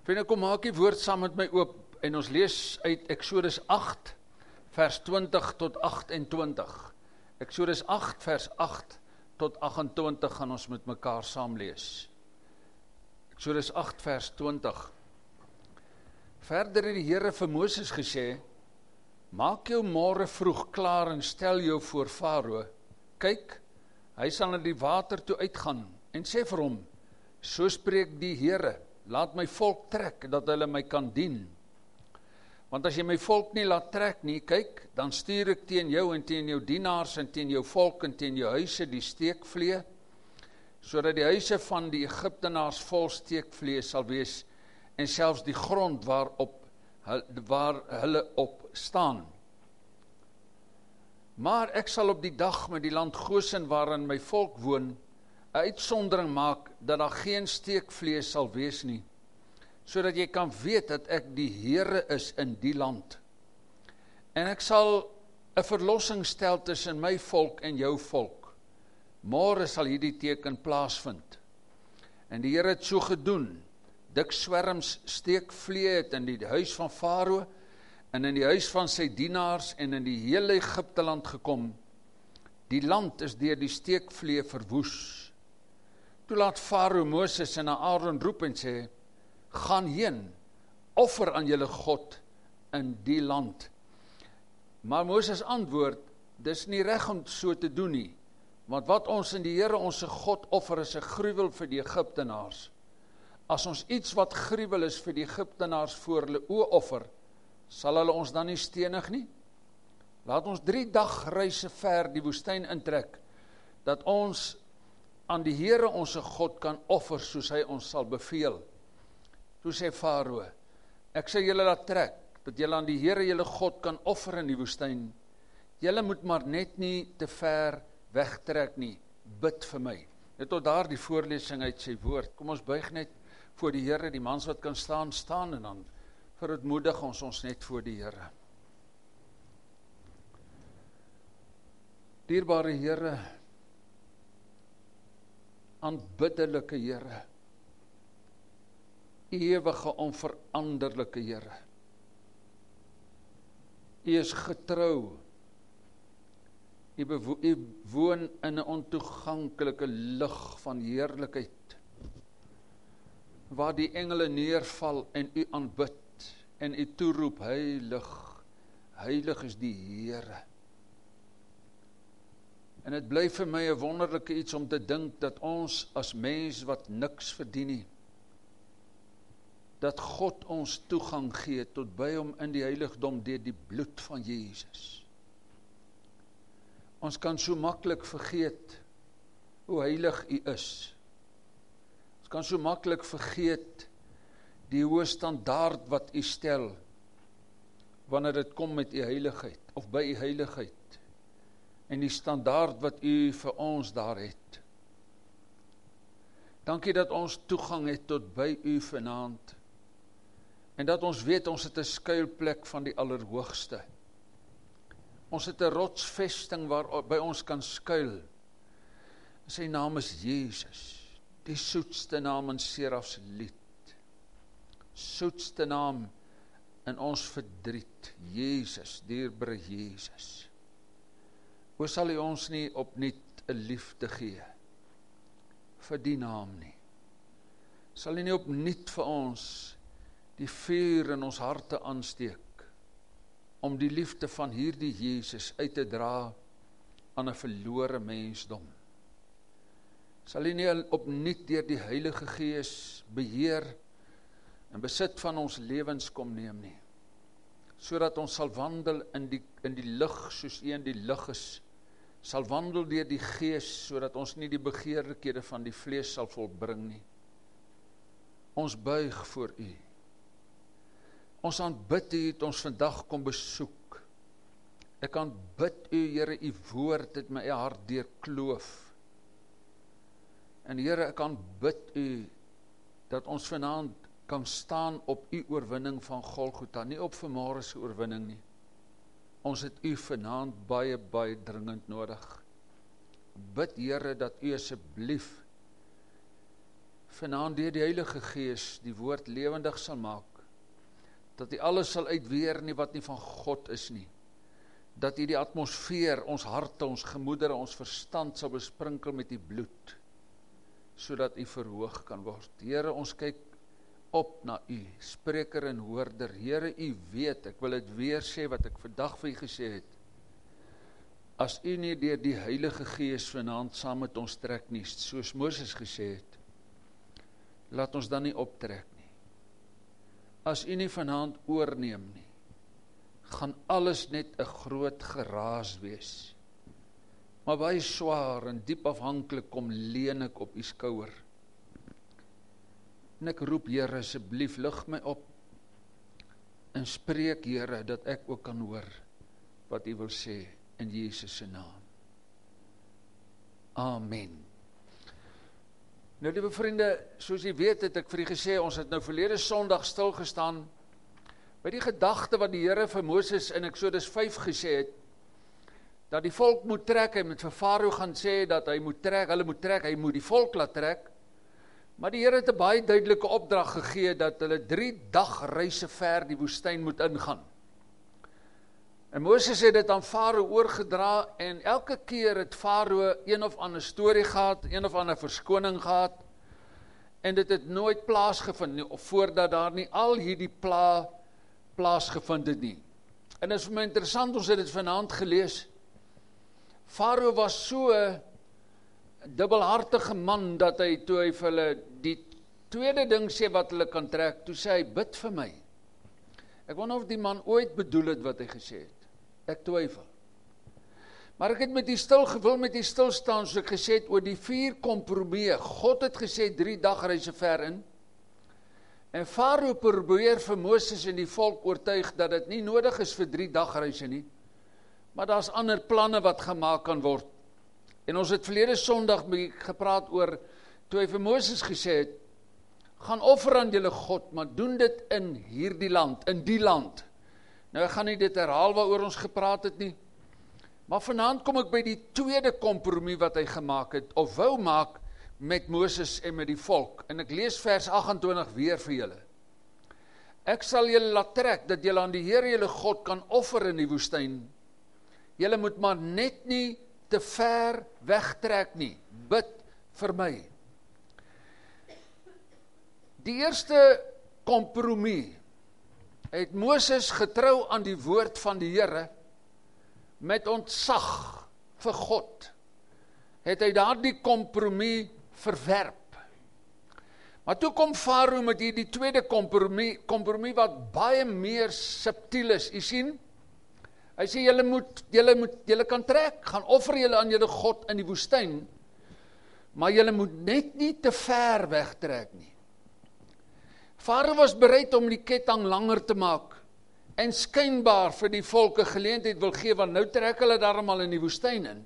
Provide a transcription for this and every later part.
Vriende, kom maak die woord saam met my oop en ons lees uit Eksodus 8 vers 20 tot 28. Eksodus 8 vers 8 tot 28 gaan ons met mekaar saam lees. Eksodus 8 vers 20. Verder het die Here vir Moses gesê: Maak jou môre vroeg klaar en stel jou voor Farao. Kyk, hy sal na die water toe uitgaan en sê vir hom: So spreek die Here, laat my volk trek, dat hulle my kan dien. Want as jy my volk nie laat trek nie, kyk, dan stuur ek teen jou en teen jou dienaars en teen jou volk en teen jou huise die steekvlee, sodat die huise van die Egiptenaars vol steekvlee sal wees en selfs die grond waar hulle op staan. Maar ek sal op die dag met die land Goshen waarin my volk woon, 'n uitsondering maak dat daar geen steekvlees sal wees nie, sodat jy kan weet dat ek die Here is in die land. En ek sal 'n verlossing stel tussen my volk en jou volk. Môre sal hierdie teken plaasvind. En die Here het so gedoen. Dik swerms steekvlee het in die huis van Farao en in die huis van sy dienaars en in die hele Egipteland gekom. Die land is deur die steekvlee verwoes. Toe laat Farao Moses en Aaron roep en sê: Gaan heen, offer aan julle God in die land. Maar Moses antwoord: Dis nie reg om so te doen nie, want wat ons in die Here ons God offer is 'n gruwel vir die Egiptenaars. As ons iets wat gruwel is vir die Egiptenaars voor hulle oë offer, sal hulle ons dan nie stenig nie? Laat ons 3 dagreise ver die woestyn intrek, dat ons aan die Here ons God kan offer soos hy ons sal beveel. Toe sê Farao: Ek sê julle laat trek, dat julle aan die Here julle God kan offer in die woestyn. Julle moet maar net nie te ver wegtrek nie, bid vir my. Net tot daar die voorlesing uit sy woord. Kom ons buig net voor die Here, die mans wat kan staan, staan, en dan verootmoedig ons net voor die Here. Dierbare Here, aanbiddelike Here, ewige onveranderlike Here. U is getrou. U woon in 'n ontoeganklike lig van heerlikheid, waar die engele neerval en u aanbid en u toeroep: Heilig, heilig is die Here. En dit bly vir my 'n wonderlike iets om te dink dat ons as mens wat niks verdien nie, dat God ons toegang gee tot by hom in die heiligdom deur die bloed van Jesus. Ons kan so maklik vergeet hoe heilig u is. Ons kan so maklik vergeet die hoë standaard wat u stel wanneer dit kom met u heiligheid of by u heiligheid. En die standaard wat u vir ons daar het. Dankie dat ons toegang het tot by u vanaand. En dat ons weet ons het 'n skuilplek van die Allerhoogste. Ons het 'n rotsvesting waar by ons kan skuil. Sy naam is Jesus, die soetste naam in Serafs lied. Soetste naam in ons verdriet, Jesus, dierbare Jesus. Hoe sal u ons nie opnuut 'n liefde gee vir die naam nie? Sal u nie opnuut vir ons die vuur in ons harte aansteek om die liefde van hierdie Jesus uit te dra aan 'n verlore mensdom? Sal u nie opnuut deur die Heilige Gees beheer en besit van ons lewens kom neem nie, sodat ons sal wandel in die lig soos u in die lig is, sal wandel deur die Gees, sodat ons nie die begeerlikhede van die vlees sal volbring nie. Ons buig voor u. Ons aanbid u, het ons vandag kom besoek. Ek aanbid u, Here, u woord het my hart deurkloof. En Here, ek aanbid u dat ons vanaand kan staan op u oorwinning van Golgotha, nie op vanmôre se oorwinning nie. Ons het u vanaand baie, baie dringend nodig. Bid, Here, dat u asseblief vanaand deur die Heilige Gees die woord lewendig sal maak, dat hy alles sal uitweer nie wat nie van God is nie, dat hy die atmosfeer, ons harte, ons gemoedere, ons verstand sal besprinkel met die bloed, sodat u verhoog kan word. Here, ons kyk op na u, spreker en hoorder. Here, u weet, ek wil dit weer sê wat ek vandag vir u gesê het, as u nie deur die Heilige Gees vanaand saam met ons trek nie, soos Moses gesê het, laat ons dan nie optrek nie. As u nie vanaand oorneem nie, gaan alles net 'n groot geraas wees. Maar baie swaar en diep afhanklik kom leun ek op u skouer. En ek roep, Here, asseblief lig my op en spreek, Here, dat ek ook kan hoor wat u wil sê in Jesus se naam. Amen. Nou, lieve vriende, soos jy weet, het ek vir u gesê, ons het nou verlede Sondag stilgestaan by die gedagte wat die Here vir Moses in Eksodus 5 gesê het, dat die volk moet trek, hy moet vir Farao gaan sê dat hy moet trek, hulle moet trek, hy moet die volk laat trek, maar die Here het 'n baie duidelike opdrag gegee, dat hulle 3 dagreise ver die woestyn moet ingaan. En Moses het dit aan Farao oorgedra, en elke keer het Farao een of ander storie gehad, een of ander verskoning gehad, en dit het nooit plaasgevind nie, of voordat daar nie al hierdie plaasgevind het nie. En dit is vir my interessant, ons het dit vanaand gelees. Farao was so 'n dubbelhartige man, dat hy, toe hy vir hulle die tweede ding sê wat hulle kan trek, toe sê hy, bid vir my. Ek wonder of die man ooit bedoel het wat hy gesê het. Ek twyfel. Maar ek het met die stil staan, soos ek gesê het, oor die 4 kompromieë. God het gesê 3 dagreise ver in, en Farao probeer vir Moses en die volk oortuig dat dit nie nodig is vir 3 dagreise nie, maar daar's ander planne wat gemaak kan word. En ons het verlede Sondag gepraat oor, toe hy vir Moses gesê het, gaan offer aan julle God, maar doen dit in hierdie land, in die land. Nou, ek gaan nie dit herhaal waaroor ons gepraat het nie, maar vanaand kom ek by die tweede kompromie wat hy gemaak het, of wou maak met Moses en met die volk, en ek lees vers 28 weer vir julle. Ek sal julle laat trek, dat julle aan die Here julle God kan offer in die woestyn. Julle moet maar net nie te ver wegtrek nie, bid vir my. Die eerste kompromie het Moses getrou aan die woord van die Here, met ontzag vir God, het hy daardie kompromie verwerp. Maar toe kom Farao met hierdie tweede kompromie wat baie meer subtiel is. U sien, hy sê, julle kan trek, gaan offer julle aan julle God in die woestyn, maar julle moet net nie te ver wegtrek nie. Farao was bereid om die ketting langer te maak, en skynbaar vir die volke geleentheid wil gee, want nou trek hulle daarom in die woestyn in.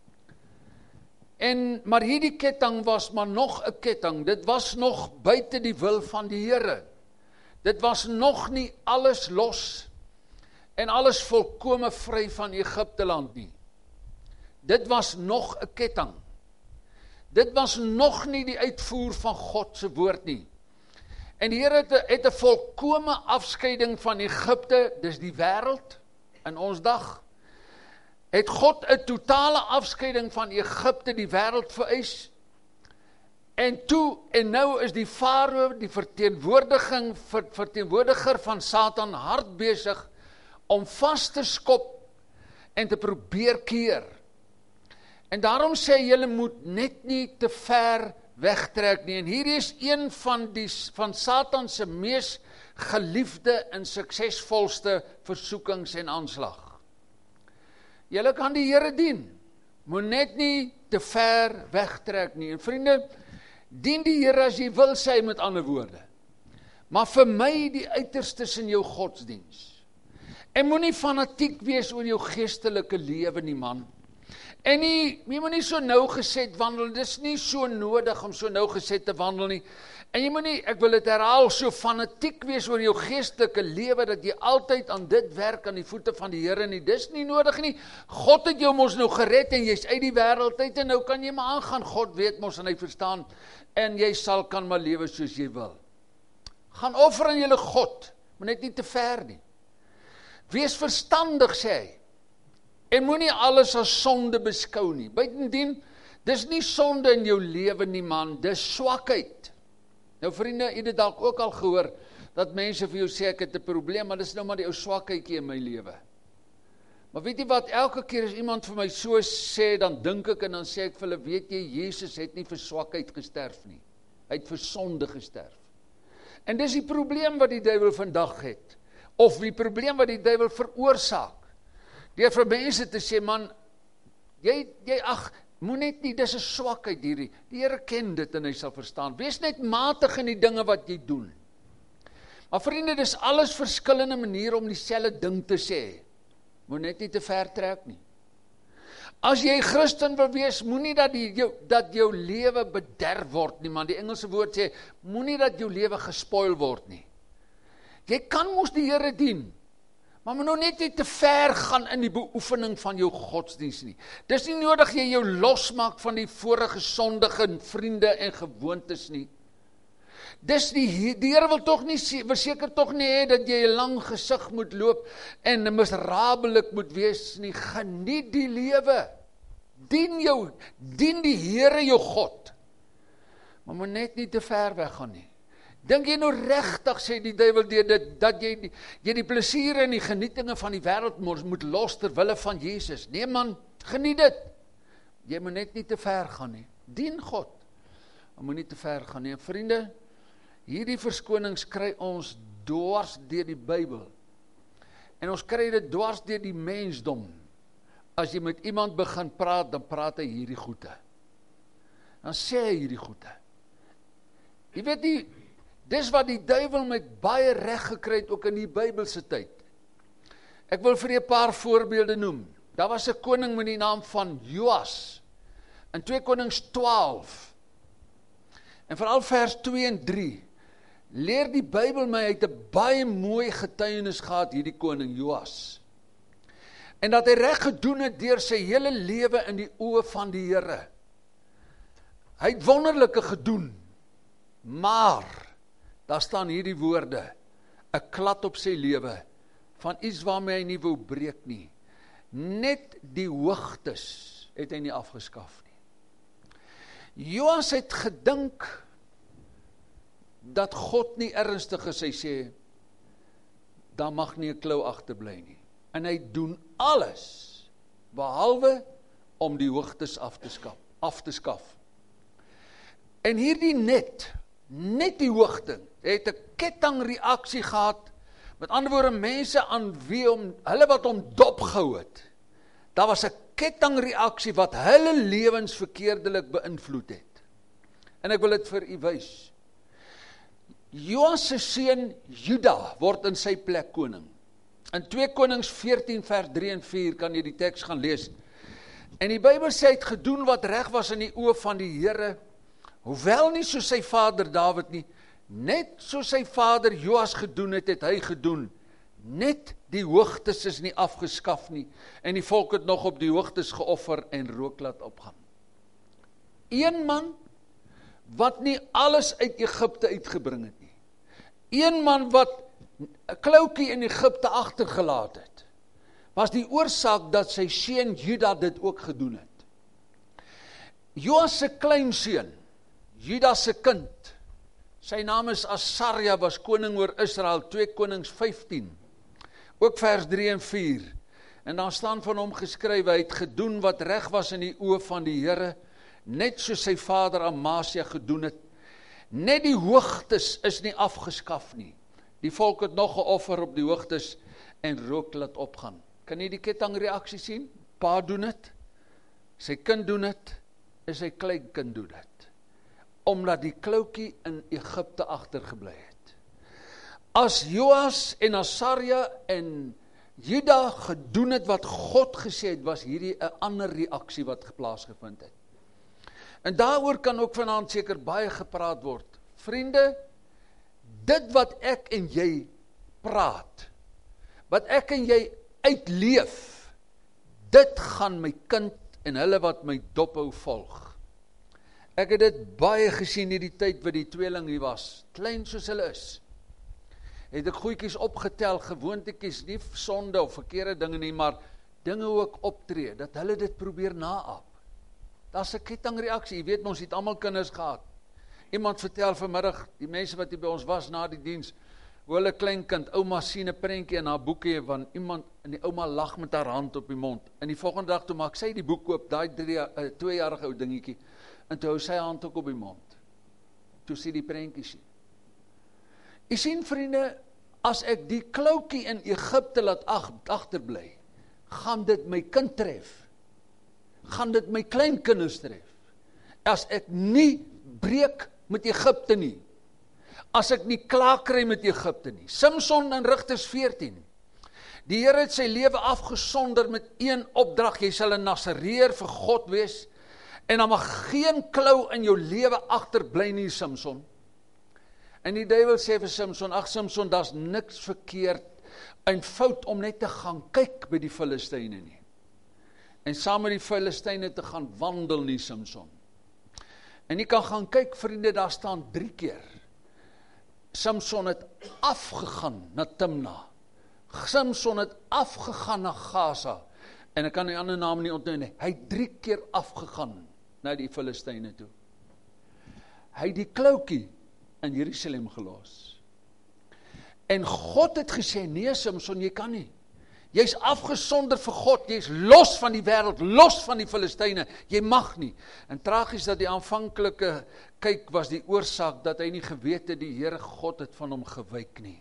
Maar hierdie ketting was maar nog 'n ketting, dit was nog buite die wil van die Here. Dit was nog nie alles los, en alles volkome vry van Egipte land nie. Dit was nog 'n ketting. Dit was nog nie die uitvoer van God se woord nie. En die Here het 'n volkome afskeiding van Egipte, dis die wêreld, in ons dag, het God 'n totale afskeiding van Egipte, die wêreld vereis, en nou is die Farao, die verteenwoordiger van Satan, hard besig om vas te skop en te probeer keer. En daarom sê julle moet net nie te ver wegtrek nie. En hier is een van Satan se mees geliefde en suksesvolste versoekings en aanslag. Julle kan die Here dien, moet net nie te ver wegtrek nie. En vriende, dien die Here as jy wil, sê met ander woorde. Maar vir my die uiterstes in jou godsdiens. En moenie fanatiek wees oor jou geestelike lewe nie, man. En jy moet nie so nougeset wandel, dis nie so nodig om so nougeset te wandel nie. En jy moet nie, ek wil dit herhaal, so fanatiek wees oor jou geestelike lewe, dat jy altyd aan dit werk, aan die voete van die Here nie. Dis nie nodig nie. God het jou mos nou gered en jy's uit die wêreld uit en nou kan jy maar aangaan. God weet mos en hy verstaan en jy kan maar lewe soos jy wil. Gaan offer aan julle God, maar net nie te ver nie. Wees verstandig, sê hy. En moenie alles as sonde beskou nie. Buitendien, dis nie sonde in jou lewe nie, man, dis swakheid. Nou vriende, jy het dit dalk ook al gehoor, dat mense vir jou sê, ek het 'n probleem, maar dis nou maar die ou swakheidjie in my lewe. Maar weet jy wat, elke keer as iemand vir my so sê, dan dink ek en dan sê ek vir hulle, weet jy, Jesus het nie vir swakheid gesterf nie. Hy het vir sonde gesterf. En dis die probleem wat die duiwel vandag het, of die probleem wat die duiwel veroorsaak. Deur vir mense te sê, man, moet net nie, dis 'n swakheid hierdie. Die Here ken dit en hy sal verstaan. Wees net matig in die dinge wat jy doen. Maar vriende, dis alles verskillende maniere om dieselfde ding te sê. Moet net nie te ver trek nie. As jy Christen wil wees, moenie dat jou lewe bederf word nie, man. Die Engelse woord sê, moenie dat jou lewe gespoil word nie. Jy kan mos die Here dien, maar moet nou net nie te ver gaan in die beoefening van jou godsdienst nie. Dis nie nodig jy jou losmaak van die vorige sondige vriende en gewoontes nie. Dis die Here wil seker tog nie hê dat jy 'n lang gesig moet loop en miserabelik moet wees nie. Geniet die lewe. Dien die Here jou God. Maar moet net nie te ver weggaan nie. Dink jy nou regtig, sê die duiwel, dat jy die plesiere en die genietinge van die wêreld moet los ter wille van Jesus? Nee man, geniet dit. Jy moet net nie te ver gaan nie. Dien God. Maar moet nie te ver gaan nie. En vriende, hierdie verskonings kry ons dwars deur die Bybel. En ons kry dit dwars deur die mensdom. As jy met iemand begin praat, dan praat hy hierdie goede. Dan sê hy hierdie goede. Jy weet nie, dis wat die duiwel met baie reg gekry het, ook in die Bybelse tyd. Ek wil vir 'n paar voorbeelde noem. Daar was 'n koning met die naam van Joas, in 2 Konings 12, en veral vers 2 en 3, leer die Bybel my uit 'n baie mooi getuienis gehad, hierdie koning Joas. En dat hy reg gedoen het deur sy hele lewe in die oë van die Here. Hy het wonderlike gedoen, maar daar staan hierdie woorde, 'n klad op sy lewe, van iets waarmee hy nie wou breek nie. Net die hoogtes het hy nie afgeskaf nie. Joas het gedink dat God nie ernstig is, hy sê, daar mag nie 'n klou agterbly nie. En hy doen alles, behalwe om die hoogtes af te skaf. En hierdie net die hoogte, het 'n kettingreaksie gehad, met ander woorde, mense aan wie hulle wat hom dopgehou het. Daar was 'n kettingreaksie wat hulle lewens verkeerdelik beïnvloed het. En ek wil dit vir u wys. Joas se seun Juda word in sy plek koning. In 2 Konings 14 vers 3 en 4 kan jy die teks gaan lees. En die Bybel sê hy het gedoen wat reg was in die oë van die Here, hoewel nie soos sy vader Dawid nie, net soos sy vader Joas gedoen het, het hy gedoen. Net die hoogtes is nie afgeskaf nie, en die volk het nog op die hoogtes geoffer en rook laat opgaan. Een man wat nie alles uit Egipte uitgebring het nie. Een man wat 'n kloukie in Egipte agtergelaat het, was die oorsaak dat sy seun Juda dit ook gedoen het. Joas se kleinseun, Juda se kind, sy naam is Asarja, was koning oor Israel, 2 Konings 15, ook vers 3 en 4, en daar staan van hom geskrywe, hy het gedoen wat reg was in die oë van die Here, net soos sy vader Amasia gedoen het. Net die hoogtes is nie afgeskaf nie. Die volk het nog geoffer op die hoogtes en rook laat opgaan. Kan jy die kettingreaksie sien? Pa doen het, sy kind doen het, en sy kleinkind doen het. Omdat die kloukie in Egipte agtergebly het. As Joas en Asarja en Juda gedoen het wat God gesê het, was hierdie 'n ander reaksie wat plaasgevind het. En daaroor kan ook vanaand seker baie gepraat word. Vriende, dit wat ek en jy praat, wat ek en jy uitleef, dit gaan my kind en hulle wat my dophou volg. Ek het dit baie gesien in die tyd wat die tweeling hier was, klein soos hulle is. Het ek goedjies opgetel, gewoontetjies, nie sonde of verkeerde dinge nie, maar dinge ook optree, dat hulle dit probeer naap. Daar's 'n kettingreaksie, jy weet ons het almal kinders gehad. Iemand vertel vanmiddag, die mense wat hier by ons was na die diens, hoe hulle kleinkind, ouma sien 'n prentjie in haar boekie van iemand, en die ouma lag met haar hand op die mond. En die volgende dag toe maak sy die boek oop, daai 2-jarige ou dingetjie, en toe hou sy hand ook op die mond. Toe sien die prentjie sien. Jy sien vriende, as ek die kloukie in Egipte laat agterbly, gaan dit my kind tref. Gaan dit my kleinkinders tref. As ek nie breek met Egipte nie. As ek nie klaar kry met Egipte nie. Samson in Rigters 14. Die Here het sy lewe afgesonder met een opdrag. Jy sal 'n Nasareer vir God wees. En dan mag geen klou in jou lewe agterbly nie, Samson. En die duiwel sê vir Samson, ag Samson, daar's niks verkeerd en fout om net te gaan kyk by die Filistyne nie. En saam met die Filistyne te gaan wandel nie, Samson. En jy kan gaan kyk, vriende, daar staan 3 keer. Samson het afgegaan na Timna. Samson het afgegaan na Gaza. En ek kan die ander naam nie onthou nie. Hy het 3 keer afgegaan na die Filistyne toe. Hy het die kloukie in Jerusalem gelos. En God het gesê, nee Samson, jy kan nie. Jy's afgesonder vir God, jy's los van die wêreld, los van die Filistyne, jy mag nie. En tragies dat die aanvanklike kyk was die oorsaak dat hy nie geweet het die Here God het van hom gewyk nie.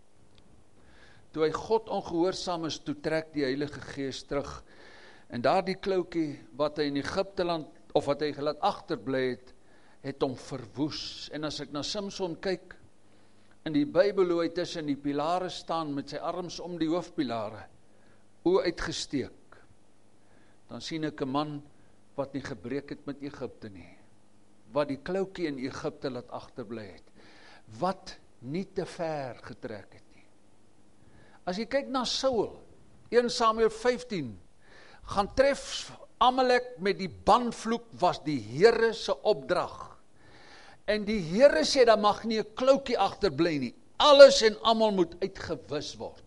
Toe hy God ongehoorsaam is, toe trek die Heilige Gees terug. En daardie kloukie wat hy in Egipte land, of wat hy gelaat agterbly het hom verwoes. En as ek na Samson kyk, in die Bybel hoe hy tussen die pilare staan, met sy arms om die hoofpilare, oë uitgesteek, dan sien ek 'n man wat nie gebreek het met Egipte nie, wat die kloukie in Egipte laat agterbly het, wat nie te ver getrek het nie. As jy kyk na Saul, 1 Samuel 15, gaan tref Amalek met die banvloek, was die Here se opdrag. En die Here sê, daar mag nie 'n kloukie agterbly nie. Alles en almal moet uitgewis word.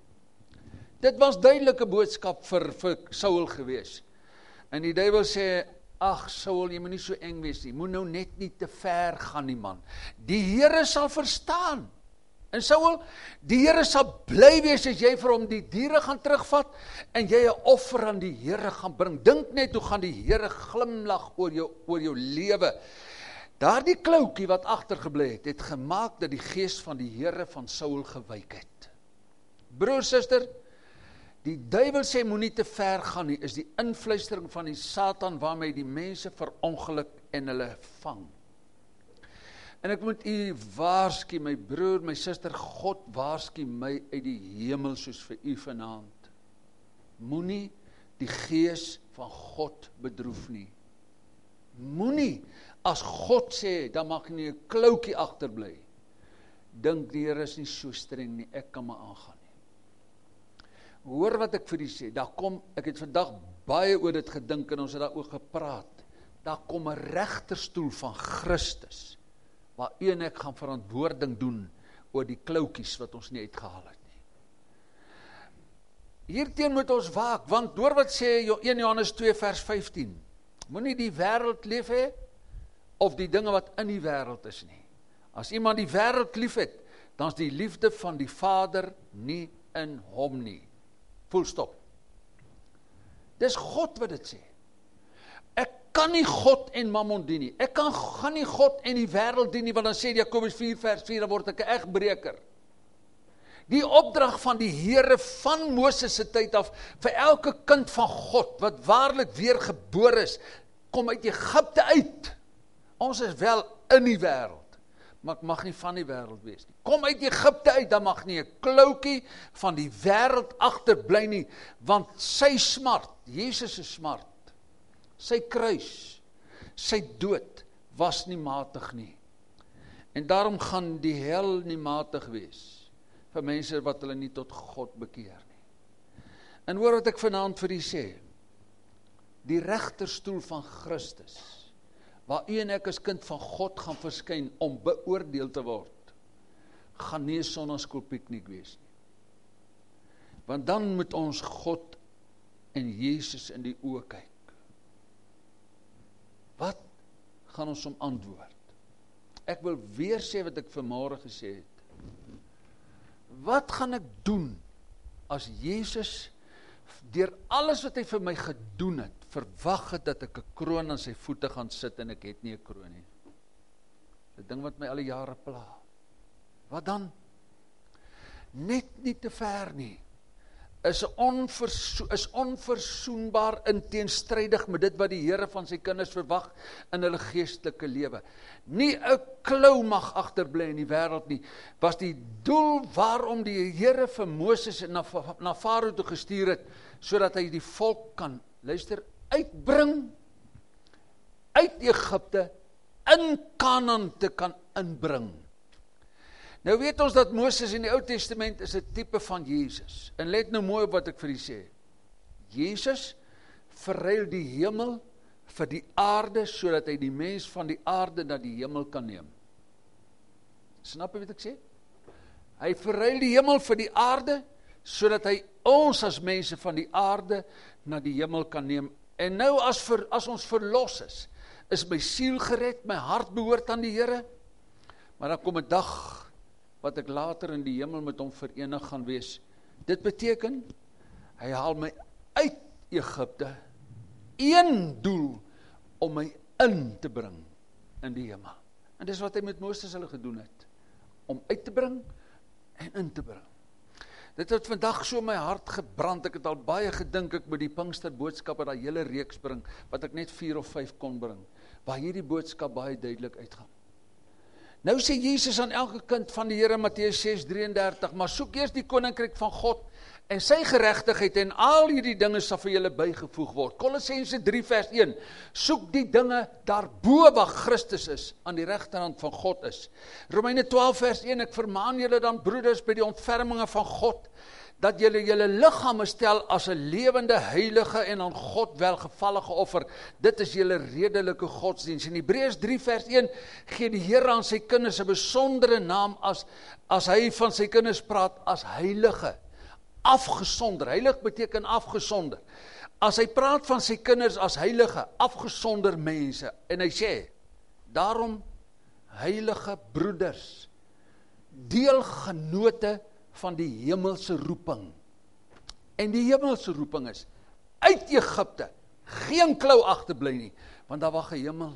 Dit was duidelike boodskap vir Saul gewees. En die duiwel sê, ag Saul, jy moet nie so eng wees nie. Moet nou net nie te ver gaan nie, man. Die Here sal verstaan. En Saul, die Here sal bly wees as jy vir hom die diere gaan terugvat en jy 'n offer aan die Here gaan bring. Dink net hoe gaan die Here glimlag oor jou lewe. Daardie kloukie wat agtergebly het, het gemaak dat die gees van die Here van Saul gewyk het. Broer, suster, die duiwel sê moenie te ver gaan nie, is die invluistering van die Satan waarmee die mense verongeluk en hulle vang. En ek moet u waarsku, my broer, my suster, God waarsku my uit die hemel soos vir u vanaand. Moenie die gees van God bedroef nie. Moenie, as God sê, dan mag nie 'n kloukie agterbly. Dink die Here is nie so streng nie, ek kan maar aangaan nie. Hoor wat ek vir u sê, ek het vandag baie oor dit gedink en ons het daaroor gepraat. Daar kom 'n regterstoel van Christus, waar u en ek gaan verantwoording doen oor die kloukies wat ons nie uitgehaal het nie. Hierteen moet ons waak, want hoor wat sê 1 Johannes 2 vers 15. Moenie die wêreld lief hê, of die dinge wat in die wêreld is nie. As iemand die wêreld lief het, dan is die liefde van die Vader nie in hom nie. Full stop. Dis God wat dit sê. Ek kan nie God en mammon dien nie. Ek gaan nie God en die wêreld dien nie, want dan sê Jakobus 4 vers 4, dan word ek 'n egbreker. Die opdrag van die Here van Moses se tyd af, vir elke kind van God, wat waarlik weergebore is, kom uit Egipte uit. Ons is wel in die wêreld, maar ek mag nie van die wêreld wees nie. Kom uit Egipte uit, dan mag nie 'n kloukie van die wêreld agterbly nie, want sy smart, Jesus se smart, sy kruis, sy dood, was nie matig nie. En daarom gaan die hel nie matig wees, vir mense wat hulle nie tot God bekeer nie. En hoor wat ek vanaand vir u sê, die regterstoel van Christus, waar u en ek as kind van God gaan verskyn om beoordeel te word, gaan nie 'n sonnaskoolpiknik wees nie. Want dan moet ons God en Jesus in die oë kyk. Wat gaan ons hom antwoord? Ek wil weer sê wat ek vanmôre gesê het. Wat gaan ek doen as Jesus deur alles wat hy vir my gedoen het, verwag het dat ek 'n kroon aan sy voete gaan sit en ek het nie 'n kroon nie. Die ding wat my al die jare pla. Wat dan? Net nie te ver nie. Is onverzoenbaar in teenstrydig met dit wat die Here van sy kinders verwag in hulle geestelike lewe. Nie 'n klou mag agterbly in die wêreld nie, was die doel waarom die Here vir Moses na Farao toe gestuur het, sodat hy die volk kan, luister, uitbring uit Egipte in Kanaan te kan inbring. Nou weet ons dat Moses in die Ou Testament is 'n tipe van Jesus. En let nou mooi op wat ek vir u sê. Jesus verruil die hemel vir die aarde, sodat hy die mens van die aarde na die hemel kan neem. Snap jy wat ek sê? Hy verruil die hemel vir die aarde, sodat hy ons as mense van die aarde na die hemel kan neem. En nou as ons verlos is my siel gered, my hart behoort aan die Here, maar dan kom 'n dag wat ek later in die hemel met hom verenig gaan wees. Dit beteken, hy haal my uit Egipte, een doel, om my in te bring in die hemel. En dis wat hy met Moses hulle gedoen het, om uit te bring en in te bring. Dit het vandag so my hart gebrand, ek het al baie gedink ek met die Pinkster boodskappe, daai hele reeks bring, wat ek net 4 of 5 kon bring, waar hierdie boodskap baie duidelik uitgaan. Nou sê Jesus aan elke kind van die Here, Matteus 6:33, maar soek eers die koninkryk van God en sy geregtigheid, en al hierdie dinge sal vir julle bygevoeg word. Kolossense 3:1, soek die dinge daarbo waar Christus is, aan die regterhand van God is. Romeine 12:1, ek vermaan julle dan broeders by die ontferminge van God, dat julle liggame stel as 'n lewende, heilige en aan God welgevallige offer. Dit is julle redelike godsdiens. In Hebreërs 3:1 gee die Here aan sy kinders 'n besondere naam as hy van sy kinders praat as heilige, afgesonder. Heilig beteken afgesonder. As hy praat van sy kinders as heilige, afgesonder mense, en hy sê, daarom heilige broeders, deelgenote van die hemelse roeping. En die hemelse roeping is, uit Egipte, geen klou agterbly nie, want daar wag 'n hemel.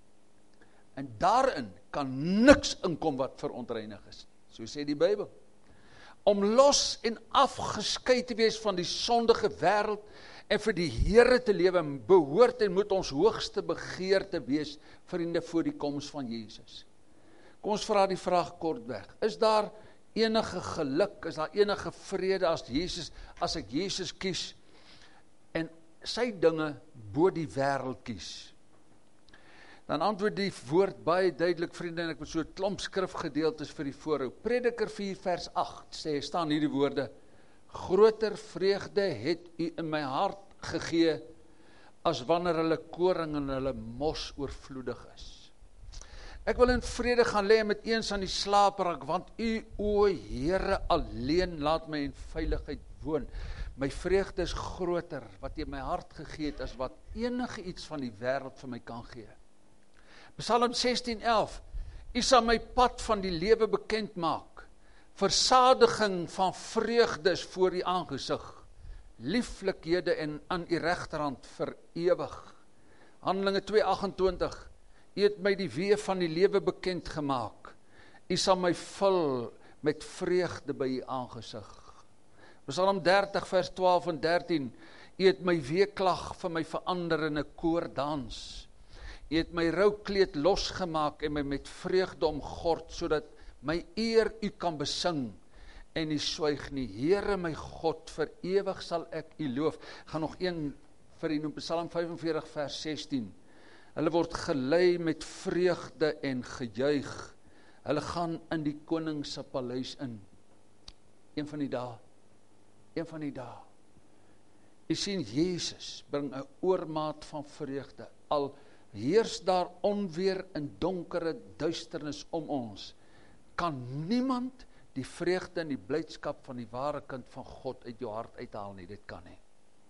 En daarin kan niks inkom wat verontreinig is. So sê die Bybel. Om los en afgeskei te wees van die sondige wêreld en vir die Here te lewe, behoort en moet ons hoogste begeerte wees, vriende, voor die koms van Jesus. Kom ons vra die vraag kortweg. Is daar enige geluk, is daar enige vrede as ek Jesus kies en sy dinge bo die wêreld kies? Dan antwoord die woord baie duidelik, vriende, en ek moet so 'n klomp skrifgedeeltes vir die voorhou. Prediker 4:8 sê, staan hierdie woorde, groter vreugde het u in my hart gegee, as wanneer hulle koring en hulle mos oorvloedig is. Ek wil in vrede gaan lê met eens aan die slaap raak, want u, o Here, alleen laat my in veiligheid woon. My vreugde is groter, wat u in my hart gegee het, as wat enige iets van die wêreld vir my kan gee. Psalm 16:11, u sal my pad van die lewe bekend maak, versadiging van vreugdes voor u aangesig, lieflikhede en aan u regterhand vir ewig. Handelinge 2:28, u het my die weë van die lewe bekend gemaak, u sal my vul met vreugde by u aangesig. Psalm 30:12 en 13, u het my weeklag vir my verander in 'n koordans. U het my roukleed losgemaak en my met vreugde omgord, sodat my eer U kan besing en U swyg nie. Here my God, vir ewig sal ek U loof. Gaan nog een vir U noem, Psalm 45 vers 16. Hulle word gelei met vreugde en gejuig. Hulle gaan in die koning se paleis in. Een van die dae. Een van die dae. U sien, Jesus bring 'n oormaat van vreugde. Al heers daar onweer in donkere duisternis om ons, kan niemand die vreugde en die blydskap van die ware kind van God uit jou hart uithaal nie. Dit kan nie.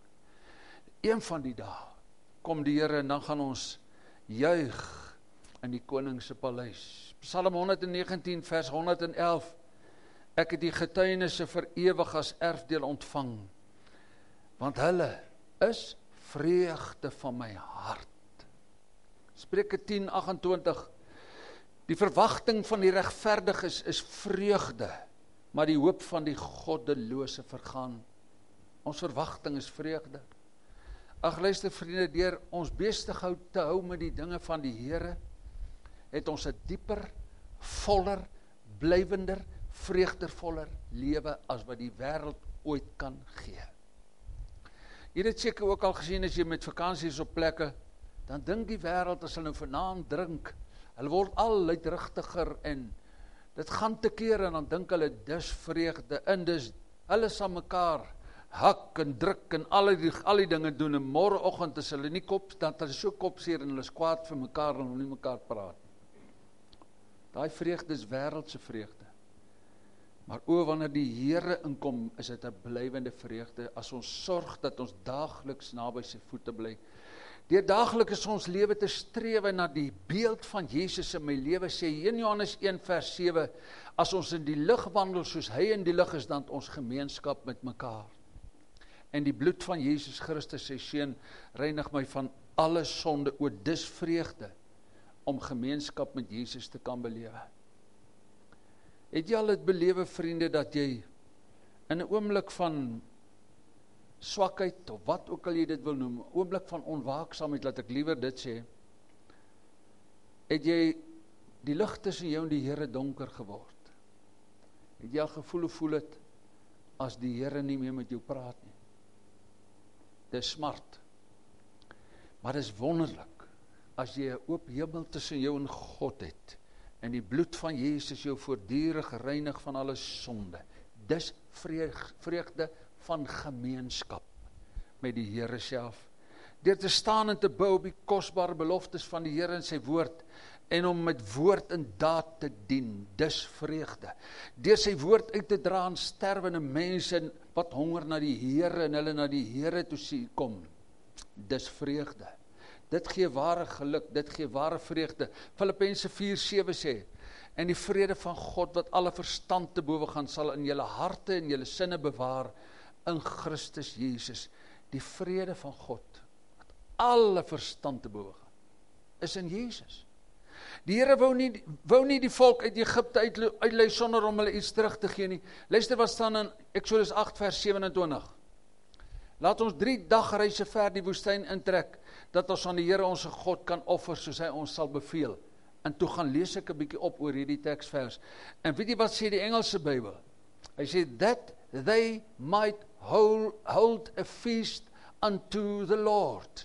Een van die dae kom die Here en dan gaan ons juig in die koning se paleis. Psalm 119 vers 111. Ek het die getuienisse vir ewig as erfdeel ontvang, want hulle is vreugde van my hart. Spreuke 10:28. Die verwagting van die regverdiges is vreugde, maar die hoop van die goddelose vergaan. Ons verwagting is vreugde. Ag luister vriende, deur ons besig te hou met die dinge van die Here, het ons 'n dieper, voller, blywender, vreugdevoller lewe as wat die wêreld ooit kan gee. Jy het dit seker ook al gesien as jy met vakansies op plekke, dan dink die wêreld as hulle nou vanaand drink, hulle word al luidrigtiger en dit gaan te keer en dan dink hulle dis vreugde en dis hulle saam mekaar hak en druk en al die dinge doen en môreoggend is hulle nie dan hulle so kopseer en hulle is kwaad vir mekaar en hulle nie mekaar praat. Daai vreugde is wêreldse vreugde. Maar wanneer die Here inkom, is dit 'n blywende vreugde as ons sorg dat ons daagliks naby sy voete bly. Deur daagliks ons lewe te strewe na die beeld van Jesus in my lewe, sê 1 Johannes 1 vers 7, as ons in die lig wandel soos hy in die lig is, dan ons gemeenskap met mekaar. En die bloed van Jesus Christus, sy seun, reinig my van alle sonde. Dis vreugde om gemeenskap met Jesus te kan belewe. Het jy al dit belewe, vriende, dat jy in 'n oomblik van swakheid, of wat ook al jy dit wil noem, 'n oomblik van onwaaksaamheid, laat ek liewer dit sê, het jy die lig tussen jou en die Here donker geword? Het jy al voel het as die Here nie meer met jou praat nie? Dis smart. Maar dis wonderlik as jy 'n oop hemel tussen jou en God het en die bloed van Jesus jou voortdurend reinig van alle sonde. Dis vreugde van gemeenskap met die Here self. Deur te staan en te bou op die kosbare beloftes van die Here en sy woord en om met woord en daad te dien, dis vreugde. Deur sy woord uit te dra aan sterwende mense wat honger na die Here en hulle na die Here toe sien kom, dis vreugde. Dit gee ware geluk, dit gee ware vreugde. Filippense 4:7 sê, en die vrede van God wat alle verstand te bowe gaan, sal in julle harte en julle sinne bewaar in Christus Jesus. Die vrede van God wat alle verstand te bowe gaan, is in Jesus. Die Here wou nie die volk uit Egipte uitlei sonder om hulle iets terug te gee nie. Luister wat staan in Exodus 8 vers 27. Laat ons 3 dagreise ver die woestyn intrek, dat ons aan die Here ons God kan offer soos hy ons sal beveel. En toe gaan lees ek 'n bietjie op oor hierdie teksvers. En weet jy wat sê die Engelse Bybel? Hy sê, that they might hold a feast unto the Lord.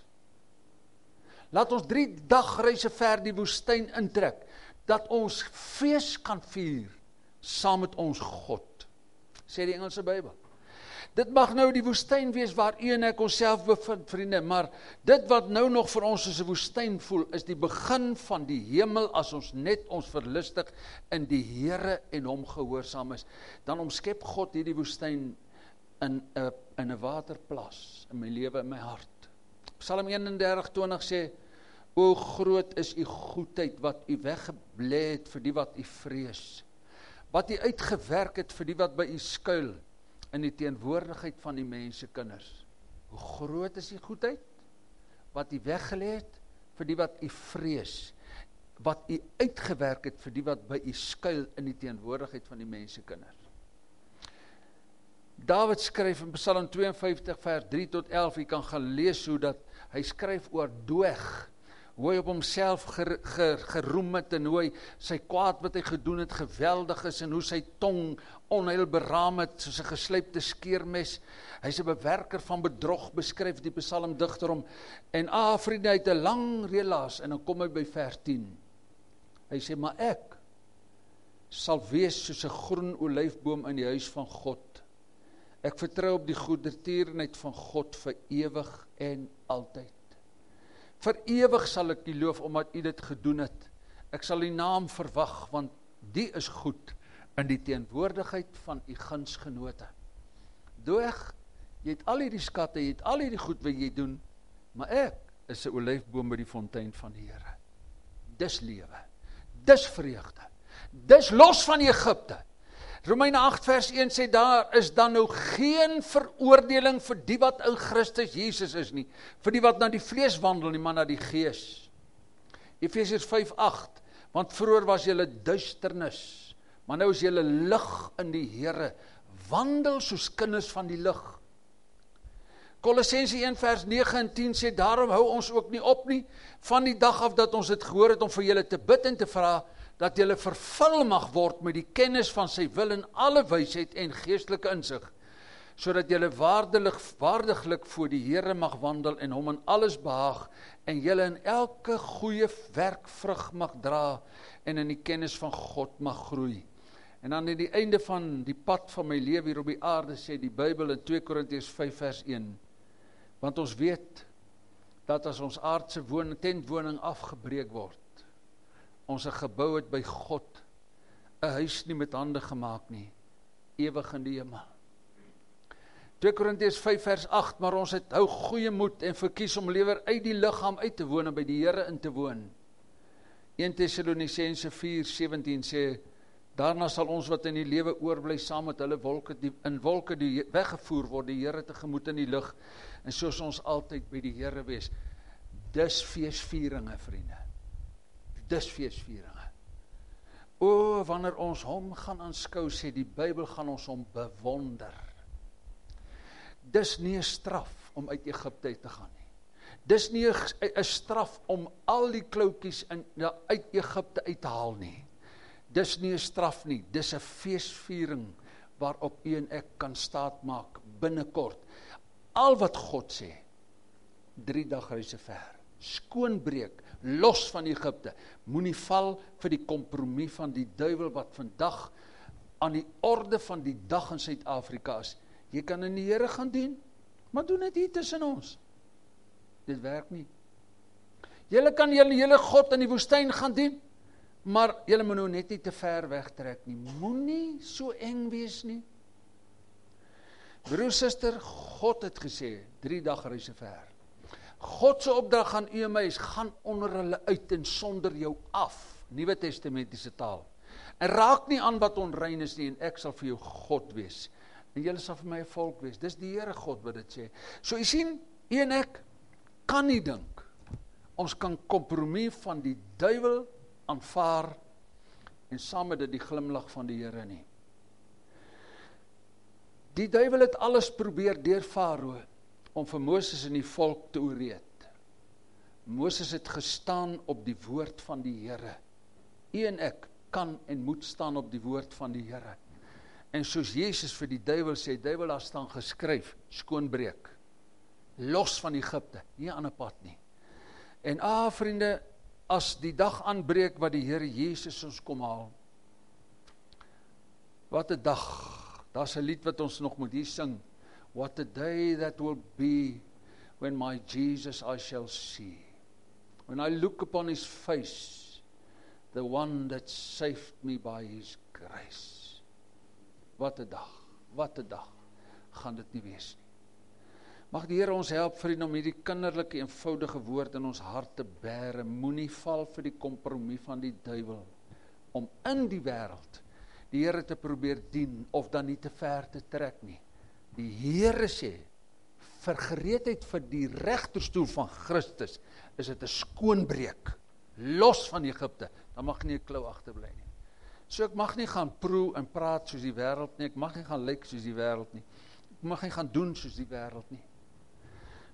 Laat ons 3 dagreise ver die woestyn intrek, dat ons fees kan vier, saam met ons God, sê die Engelse Bybel. Dit mag nou die woestyn wees waar u en ek onsself bevind, vriende, maar dit wat nou nog vir ons as 'n woestyn voel, is die begin van die hemel, as ons net ons verlustig in die Here en hom gehoorsaam is. Dan omskep God hierdie woestyn in 'n waterplas, in my lewe, in my hart. Psalm 31:20 sê, o groot is u goedheid, wat u weggeblê het vir die wat u vrees, wat u uitgewerk het vir die wat by u skuil, in die teenwoordigheid van die mensekinders. Hoe groot is die goedheid, wat u weggelê het vir die wat u vrees, wat u uitgewerk het vir die wat by u skuil in die teenwoordigheid van die mensekinders. Dawid skryf in Psalm 52 vers 3 tot 11, jy kan gaan lees hoe dat hy skryf oor Doeg, hoe hy op homself geroem het en hoe hy sy kwaad wat hy gedoen het geweldig is en hoe sy tong onheil beraam het soos 'n geslypte skeermes. Hy's 'n bewerker van bedrog, beskryf die psalmdigter hom. En vriende, hy het 'n lang relaas en dan kom hy by vers 10. Hy sê, maar ek sal wees soos 'n groen olyfboom in die huis van God. Ek vertrou op die goedertierenheid van God vir ewig en altyd. Vir ewig sal ek U loof omdat U dit gedoen het. Ek sal U naam verwag, want die is goed in die teenwoordigheid van U gunsgenote. Doeg, jy het al hierdie skatte, jy het al hierdie goed wat jy doen, maar ek is 'n olyfboom by die fontein van die Here. Dis lewe, dis vreugde, dis los van Egipte. Romeine 8 vers 1 sê, daar is dan nou geen veroordeling vir die wat in Christus Jesus is nie, vir die wat na die vlees wandel nie, maar na die gees. Efesiërs 5:8, want vroeër was julle duisternis, maar nou is julle lig in die Here, wandel soos kinders van die lig. Kolossense 1 vers 9 en 10 sê, daarom hou ons ook nie op nie, van die dag af dat ons dit gehoor het om vir julle te bid en te vra, dat julle vervul mag word met die kennis van sy wil in alle wysheid en geestelike insig, sodat julle waardiglik voor die Here mag wandel en hom in alles behaag, en julle in elke goeie werk vrug mag dra, en in die kennis van God mag groei. En dan aan die einde van die pad van my lewe hier op die aarde, sê die Bybel in 2 Korintiërs 5 vers 1, want ons weet, dat as ons aardse tentwoning afgebreek word, ons 'n gebou het by God, 'n huis nie met hande gemaak nie, ewig in die hemel. 2 Korintiërs 5 vers 8, maar ons hou goeie moed en verkies om liewer uit die liggaam uit te woon en by die Here in te woon. 1 Tessalonisense 4:17 sê, daarna sal ons wat in die lewe oorbly saam met hulle in wolke die weggevoer word, die Here tegemoet in die lug, en soos ons altyd by die Here wees. Dis feesvieringe, vriende. Dis feesvieringe. Wanneer ons hom gaan aanskou, sê die Bybel, gaan ons hom bewonder. Dis nie 'n straf om uit Egipte uit te gaan nie. Dis nie 'n straf om al die kloutjies uit Egipte uit te haal nie. Dis nie 'n straf nie, dis 'n feesviering waarop u en ek kan staatmaak binnekort. Al wat God sê, 3 dagreise ver, skoonbreek, los van Egipte, moenie val vir die kompromie van die duiwel wat vandag aan die orde van die dag in Suid-Afrika is. Jy kan in die Here gaan dien, maar doen dit hier tussen ons. Dit werk nie. Julle kan julle God in die woestyn gaan dien, maar julle moet nou net nie te ver wegtrek nie. Moenie so eng wees nie. Broer, suster, God het gesê, 3 dagreise ver. God se opdrag aan u en my is, gaan onder hulle uit en sonder jou af. Nuwe Testamentiese taal. En raak nie aan wat onrein is nie, en ek sal vir jou God wees. En julle sal vir my 'n volk wees. Dis die Here God wat dit sê. So u sien, u en ek kan nie dink, ons kan kompromie van die duiwel aanvaar, en saam met dit die glimlag van die Here nie. Die duiwel het alles probeer deur Farao, om vir Moses en die volk te oreed. Moses het gestaan op die woord van die Here. U en ek kan en moet staan op die woord van die Here. En soos Jesus vir die duiwel sê, duiwel, daar staan geskryf, skoonbreek, los van Egipte, nie 'n ander pad nie. En vriende, as die dag aanbreek wat die Here Jesus ons kom haal, wat 'n dag, daar's 'n lied wat ons nog moet hier sing, what a day that will be, when my Jesus I shall see. When I look upon his face, the one that saved me by his grace. Wat 'n dag, gaan dit nie wees nie. Mag die Here ons help, vriende, om hierdie kinderlike eenvoudige woord in ons hart te bære. Moenie val vir die kompromie van die duiwel, om in die wêreld die Here te probeer dien, of dan nie te ver te trek nie. Die Here sê, vir gereedheid vir die regterstoel van Christus, is dit 'n skoonbreek, los van Egipte, dan mag nie 'n klou agterbly nie. So ek mag nie gaan proe en praat soos die wêreld nie, ek mag nie gaan lyk soos die wêreld nie, ek mag nie gaan doen soos die wêreld nie.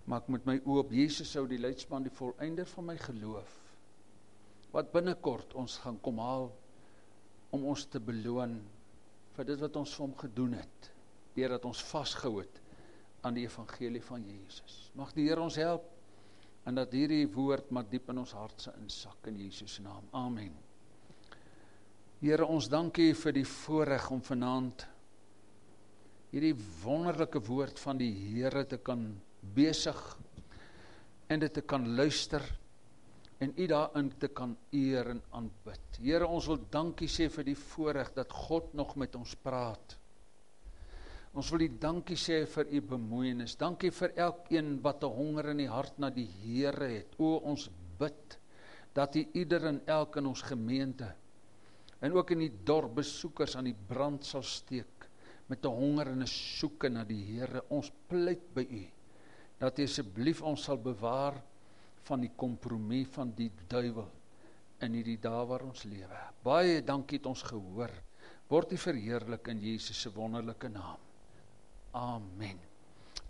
Maar ek moet my oë op Jesus hou, die leidsman, die volëinder van my geloof, wat binnekort ons gaan kom haal, om ons te beloon, vir dit wat ons vir hom gedoen het, deurdat ons vasgehou het, aan die evangelie van Jesus. Mag die Here ons help, en dat hierdie woord maar diep in ons hart se insak, in Jesus naam, amen. Here, ons dankie vir die voorreg om vanaand hierdie wonderlike woord van die Here te kan besig, en dit te kan luister, en U daarin te kan eer en aanbid. Here, ons wil dankie sê vir die voorreg dat God nog met ons praat. Ons wil U dankie sê vir U bemoeienis. Dankie vir elkeen wat 'n honger in die hart na die Here het. O, ons bid dat U ieder en elk in ons gemeente en ook in die dorp besoekers aan die brand sal steek met 'n honger en 'n soeke na die Here. Ons pleit by U dat U asseblief ons sal bewaar van die kompromie van die duiwel in hierdie dae waar ons lewe. Baie dankie het ons gehoor. Word U verheerlik in Jesus se wonderlike naam. Amen.